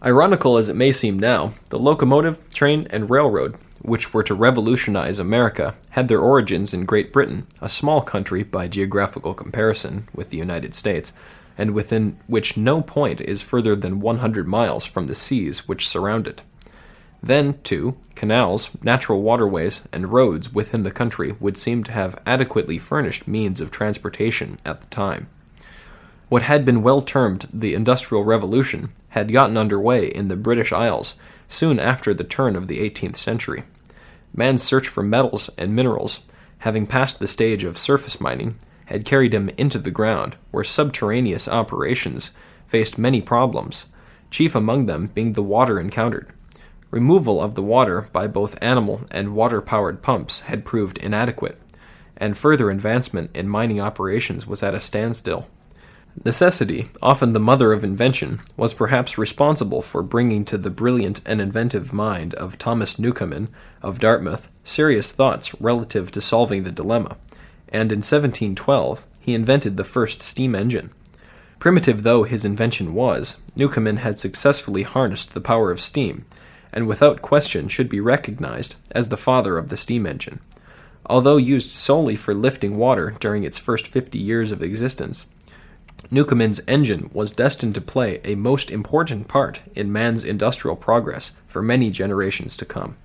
Ironical as it may seem now, the locomotive, train, and railroad, which were to revolutionize America, had their origins in Great Britain, a small country by geographical comparison with the United States, and within which no point is further than 100 miles from the seas which surround it. Then, too, canals, natural waterways, and roads within the country would seem to have adequately furnished means of transportation at the time. What had been well termed the Industrial Revolution had gotten under way in the British Isles soon after the turn of the 18th century. Man's search for metals and minerals, having passed the stage of surface mining, had carried him into the ground, where subterraneous operations faced many problems, chief among them being the water encountered. Removal of the water by both animal and water-powered pumps had proved inadequate, and further advancement in mining operations was at a standstill. Necessity, often the mother of invention, was perhaps responsible for bringing to the brilliant and inventive mind of Thomas Newcomen of Dartmouth serious thoughts relative to solving the dilemma, and in 1712 he invented the first steam engine. Primitive though his invention was, Newcomen had successfully harnessed the power of steam, and without question should be recognized as the father of the steam engine. Although used solely for lifting water during its first 50 years of existence, Newcomen's engine was destined to play a most important part in man's industrial progress for many generations to come.